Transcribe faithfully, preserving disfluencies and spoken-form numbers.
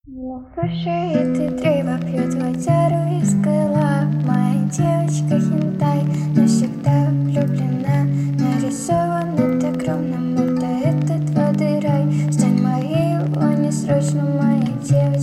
Слушай, ты древо пьет водяру из крыла. Моя девочка хентай навсегда влюблена. Нарисован это огромным, это, это твой рай. Стань моей, о, не срочно, моя девочка.